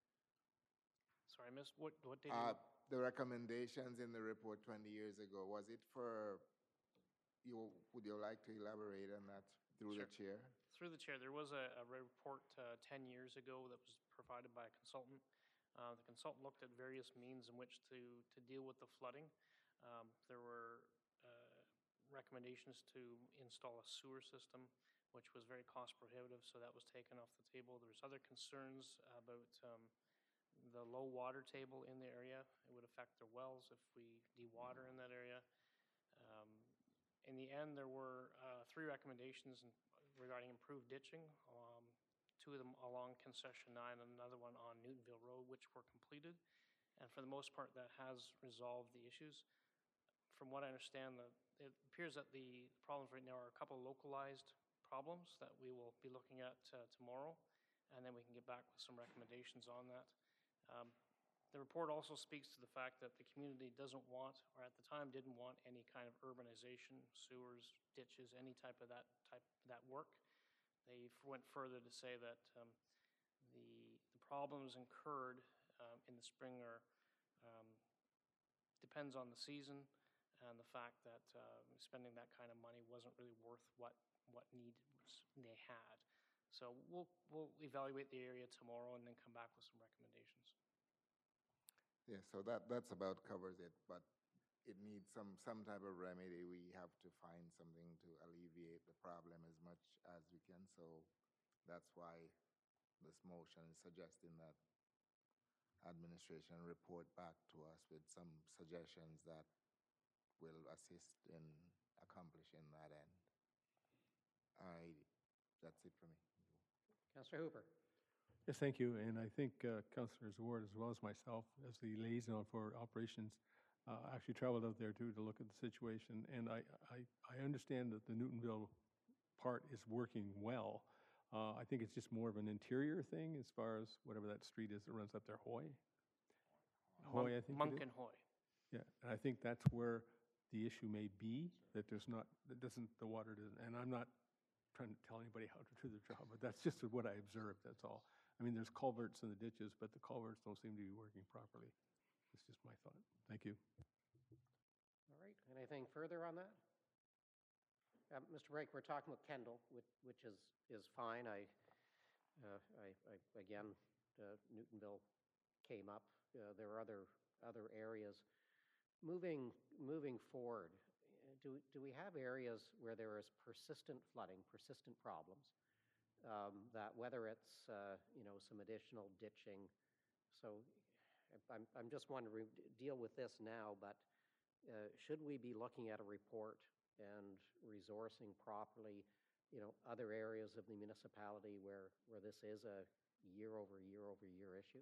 Sorry, I missed, what, what did Uh, you, the recommendations in the report twenty years ago, was it for, you, would you like to elaborate on that through the chair? through the chair, there was a, a report uh, ten years ago that was provided by a consultant. Uh, The consultant looked at various means in which to, to deal with the flooding. Um, There were uh, recommendations to install a sewer system, which was very cost prohibitive, so that was taken off the table. There's other concerns about um, the low water table in the area. It would affect their wells if we dewater in that area. Um, In the end, there were uh, three recommendations in- regarding improved ditching, um, two of them along Concession nine and another one on Newtonville Road, which were completed. And for the most part, that has resolved the issues. From what I understand, the- it appears that the problems right now are a couple localized problems that we will be looking at uh, tomorrow, and then we can get back with some recommendations on that. Um, The report also speaks to the fact that the community doesn't want, or at the time didn't want, any kind of urbanization, sewers, ditches, any type of that type, that work. They f- went further to say that um, the, the problems incurred um, in the spring are, um, depends on the season and the fact that uh, spending that kind of money wasn't really worth what, what need was- they had. So we'll, we'll evaluate the area tomorrow and then come back with some recommendations. Yeah, so that, that's about covers it, but it needs some, some type of remedy. We have to find something to alleviate the problem as much as we can, so that's why this motion is suggesting that administration report back to us with some suggestions that will assist in accomplishing that end. I, that's it for me. Councillor Hooper. Yes, thank you. And I think uh, Councillor Ward, as well as myself, as the liaison for operations, uh, actually traveled out there too to look at the situation. And I, I, I understand that the Newtonville part is working well. Uh, I think it's just more of an interior thing as far as whatever that street is that runs up there, Hoy? Hoy, I think it Monk is. and Hoy. Yeah, and I think that's where the issue may be, that there's not, that doesn't, the water doesn't, and I'm not trying to tell anybody how to do their job, but that's just what I observed, that's all. I mean, there's culverts in the ditches, but the culverts don't seem to be working properly. It's just my thought. Thank you. All right, anything further on that? Uh, Mister Brake, we're talking about Kendall, which, which is, is fine. I, uh, I, I, again, uh, Newtonville came up. Uh, there are other, other areas. Moving, moving forward, uh, do, do we have areas where there is persistent flooding, persistent problems? Um, that whether it's, uh, you know, some additional ditching. So I'm, I'm just wondering, deal with this now, but uh, should we be looking at a report and resourcing properly, you know, other areas of the municipality where, where this is a year over year over year issue?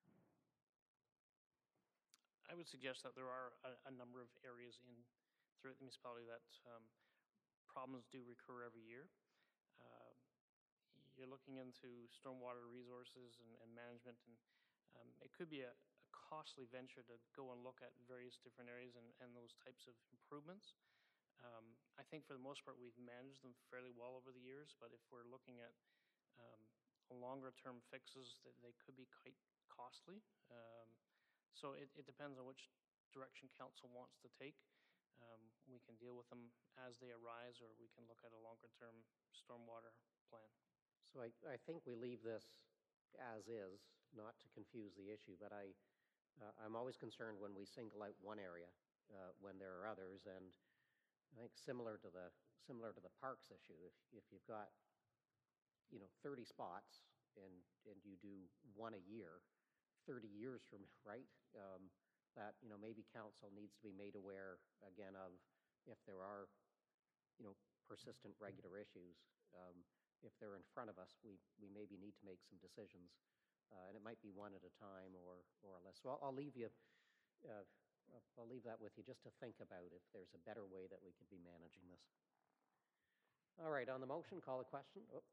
I would suggest that there are a, a number of areas in throughout the municipality that um, problems do recur every year. Uh, you're looking into stormwater resources and, and management, and um, it could be a, a costly venture to go and look at various different areas and, and those types of improvements. Um, I think for the most part we've managed them fairly well over the years, but if we're looking at um, longer term fixes, that they could be quite costly. Um, so it, it depends on which direction council wants to take. Um, we can deal with them as they arise, or we can look at a longer term stormwater plan. So I, I think we leave this as is, not to confuse the issue, but I, uh, I'm always concerned when we single out one area, uh, when there are others, and I think similar to the, similar to the parks issue, if, if you've got, you know, thirty spots and, and you do one a year, thirty years from, right? Um, that, you know, maybe council needs to be made aware again of if there are, you know, persistent regular issues. Um, if they're in front of us, we, we maybe need to make some decisions. Uh, and it might be one at a time or, or less. So I'll, I'll leave you, uh, I'll, I'll leave that with you just to think about if there's a better way that we could be managing this. All right, on the motion, call the question. Oh.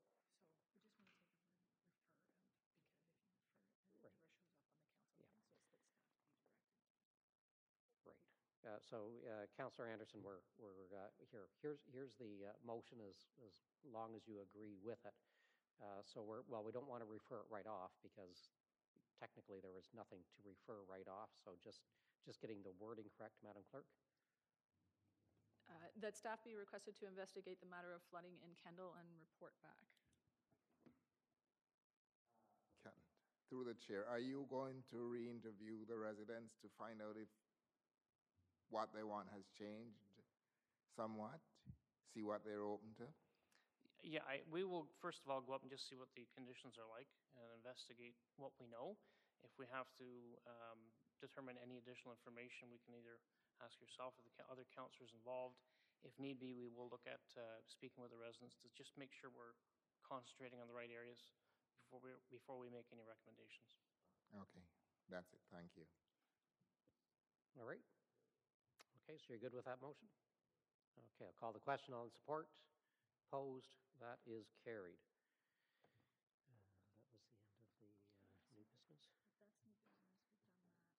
Right. Uh, So, uh, Councillor Anderson, we're, we're uh, here. Here's, here's the uh, motion as, as long as you agree with it. Uh, So we're, well, we don't want to refer it right off because technically there was nothing to refer right off. So just, just getting the wording correct, Madam Clerk? Uh, That staff be requested to investigate the matter of flooding in Kendall and report back. Can, through the chair, are you going to re-interview the residents to find out if what they want has changed somewhat? See what they're open to? Yeah, I, we will, first of all, go up and just see what the conditions are like and investigate what we know. If we have to um, determine any additional information, we can either ask yourself or the co- other councillors involved. If need be, we will look at uh, speaking with the residents to just make sure we're concentrating on the right areas before we, before we make any recommendations. Okay, that's it. Thank you. All right. Okay, so you're good with that motion? Okay, I'll call the question. All in support? Opposed? That is carried. Uh, That was the end of the uh, new business. If that's new business, we've done that.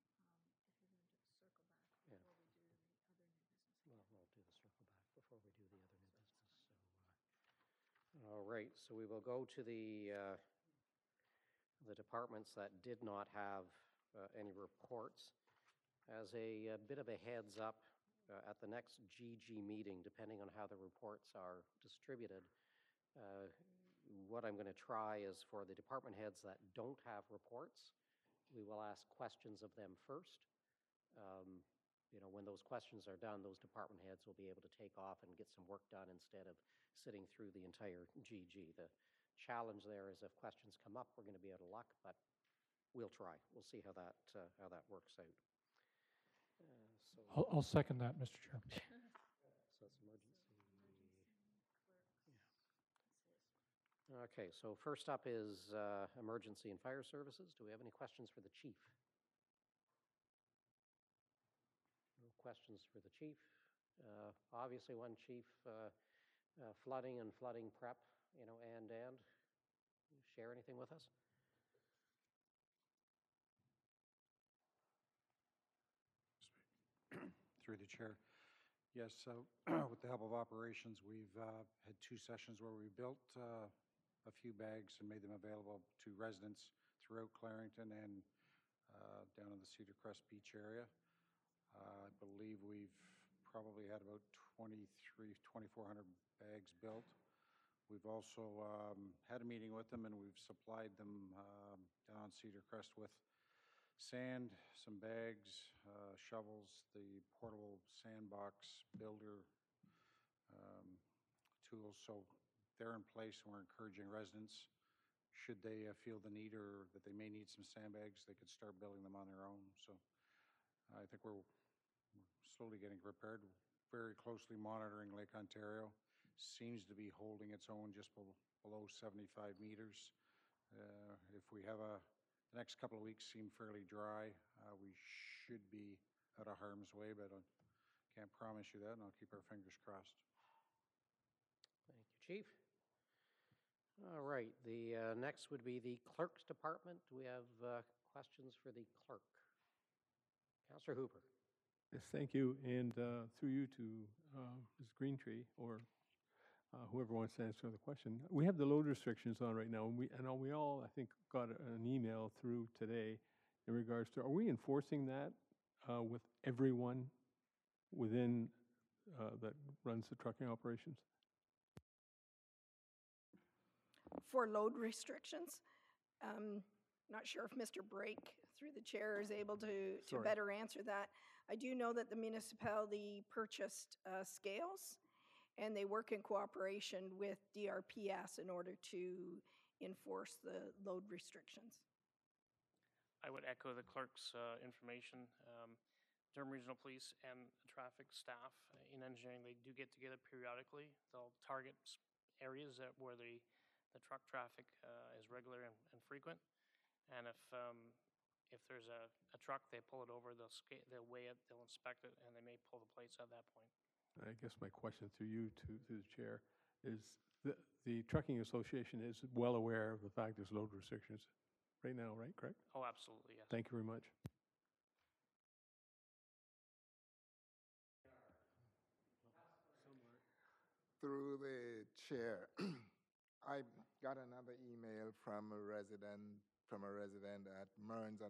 Um, If you're going to circle back Yeah. before we do the other new business. Well, we'll do the circle back before we do the other new business. So, uh, all right, so we will go to the, uh, the departments that did not have uh, any reports. As a, a bit of a heads up, uh, at the next G G meeting, depending on how the reports are distributed, uh, what I'm going to try is for the department heads that don't have reports, we will ask questions of them first. Um, you know, when those questions are done, those department heads will be able to take off and get some work done instead of sitting through the entire G G. The challenge there is if questions come up, we're going to be out of luck, but we'll try. We'll see how that, uh, how that works out. Uh, so, I'll, I'll second that, Mister Chair. so it's emergency. Yeah. Okay, so first up is uh, emergency and fire services. Do we have any questions for the chief? No questions for the chief. Uh, obviously, one chief, uh, uh, flooding and flooding prep, you know, and, and. Share anything with us? Through the chair. Yes, so with the help of operations, we've uh, had two sessions where we built uh, a few bags and made them available to residents throughout Clarington and uh, down in the Cedar Crest Beach area. Uh, I believe we've probably had about twenty-three, twenty-four hundred bags built. We've also um, had a meeting with them, and we've supplied them um, down on Cedar Crest with sand, some bags, uh, shovels, the portable sandbox builder um, tools. So they're in place, and we're encouraging residents, should they uh, feel the need or that they may need some sandbags, they could start building them on their own. So I think we're, we're slowly getting prepared, very closely monitoring Lake Ontario. Seems to be holding its own just below seventy-five meters. Uh, if we have a The next couple of weeks seem fairly dry. Uh, we should be out of harm's way, but I can't promise you that, and I'll keep our fingers crossed. Thank you, Chief. All right, the uh, next would be the clerk's department. Do we have uh, questions for the clerk? Councillor Hooper. Yes, thank you, and uh, through you to uh, Miz Greentree, or uh, whoever wants to answer the question. We have the load restrictions on right now, and we, and all- we all, I think, got an email through today in regards to, are we enforcing that uh, with everyone within, uh, that runs the trucking operations? For load restrictions, um, not sure if Mister Brake, through the chair, is able to, to Sorry. better answer that. I do know that the municipality purchased uh, scales, and they work in cooperation with D R P S in order to enforce the load restrictions. I would echo the clerk's uh, information. Um, Durham Regional Police and traffic staff in engineering, they do get together periodically. They'll target s- areas that where the, the truck traffic uh, is regular and, and frequent. And if um, if there's a, a truck, they pull it over, they'll scale, they'll weigh it, they'll inspect it, and they may pull the plates at that point. I guess my question through you to, to the chair is, the, the Trucking Association is well aware of the fact there's load restrictions right now, right? Correct? Oh, absolutely, yes. Thank you very much. through the chair, I got another email from a resident, from a resident at Mearns